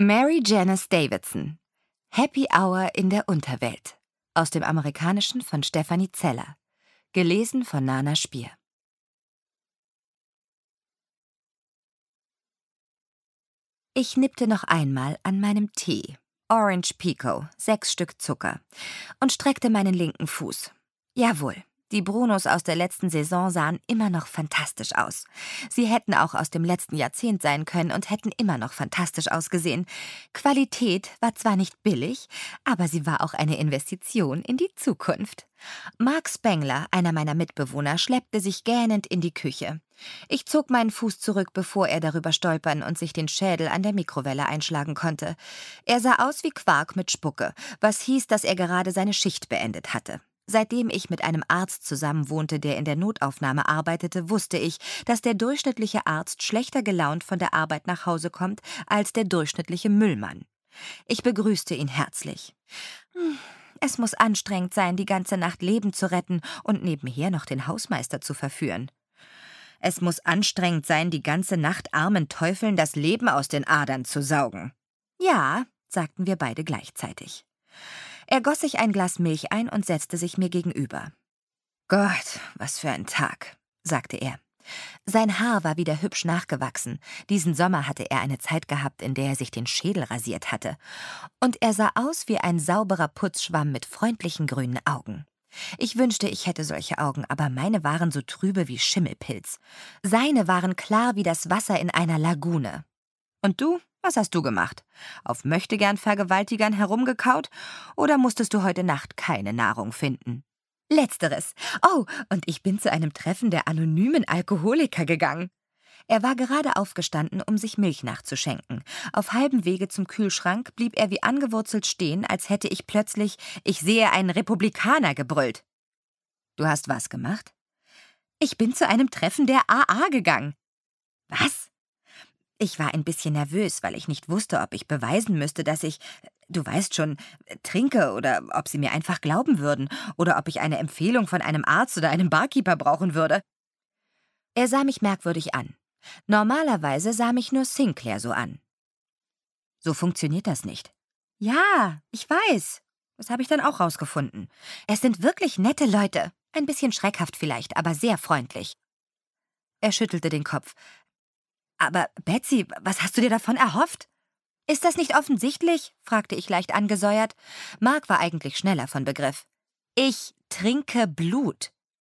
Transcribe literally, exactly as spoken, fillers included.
Mary Janice Davidson. Happy Hour in der Unterwelt. Aus dem Amerikanischen von Stefanie Zeller. Gelesen von Nana Spier. Ich nippte noch einmal an meinem Tee. Orange Pekoe, sechs Stück Zucker. Und streckte meinen linken Fuß. Jawohl. Die Brunos aus der letzten Saison sahen immer noch fantastisch aus. Sie hätten auch aus dem letzten Jahrzehnt sein können und hätten immer noch fantastisch ausgesehen. Qualität war zwar nicht billig, aber sie war auch eine Investition in die Zukunft. Mark Spengler, einer meiner Mitbewohner, schleppte sich gähnend in die Küche. Ich zog meinen Fuß zurück, bevor er darüber stolpern und sich den Schädel an der Mikrowelle einschlagen konnte. Er sah aus wie Quark mit Spucke, was hieß, dass er gerade seine Schicht beendet hatte. Seitdem ich mit einem Arzt zusammenwohnte, der in der Notaufnahme arbeitete, wusste ich, dass der durchschnittliche Arzt schlechter gelaunt von der Arbeit nach Hause kommt als der durchschnittliche Müllmann. Ich begrüßte ihn herzlich. Es muss anstrengend sein, die ganze Nacht Leben zu retten und nebenher noch den Hausmeister zu verführen. Es muss anstrengend sein, die ganze Nacht armen Teufeln das Leben aus den Adern zu saugen. Ja, sagten wir beide gleichzeitig. Er goss sich ein Glas Milch ein und setzte sich mir gegenüber. »Gott, was für ein Tag«, sagte er. Sein Haar war wieder hübsch nachgewachsen. Diesen Sommer hatte er eine Zeit gehabt, in der er sich den Schädel rasiert hatte. Und er sah aus wie ein sauberer Putzschwamm mit freundlichen grünen Augen. Ich wünschte, ich hätte solche Augen, aber meine waren so trübe wie Schimmelpilz. Seine waren klar wie das Wasser in einer Lagune. Und du? Was hast du gemacht? Auf Möchtegern-Vergewaltigern herumgekaut? Oder musstest du heute Nacht keine Nahrung finden? Letzteres. Oh, und ich bin zu einem Treffen der anonymen Alkoholiker gegangen. Er war gerade aufgestanden, um sich Milch nachzuschenken. Auf halbem Wege zum Kühlschrank blieb er wie angewurzelt stehen, als hätte ich plötzlich »Ich sehe einen Republikaner« gebrüllt. Du hast was gemacht? Ich bin zu einem Treffen der A A gegangen. Was? Ich war ein bisschen nervös, weil ich nicht wusste, ob ich beweisen müsste, dass ich, du weißt schon, trinke oder ob sie mir einfach glauben würden oder ob ich eine Empfehlung von einem Arzt oder einem Barkeeper brauchen würde. Er sah mich merkwürdig an. Normalerweise sah mich nur Sinclair so an. So funktioniert das nicht. Ja, ich weiß. Das habe ich dann auch rausgefunden. Es sind wirklich nette Leute. Ein bisschen schreckhaft vielleicht, aber sehr freundlich. Er schüttelte den Kopf. Aber Betsy, was hast du dir davon erhofft? Ist das nicht offensichtlich? Fragte ich leicht angesäuert. Mark war eigentlich schneller von Begriff. Ich trinke Blut.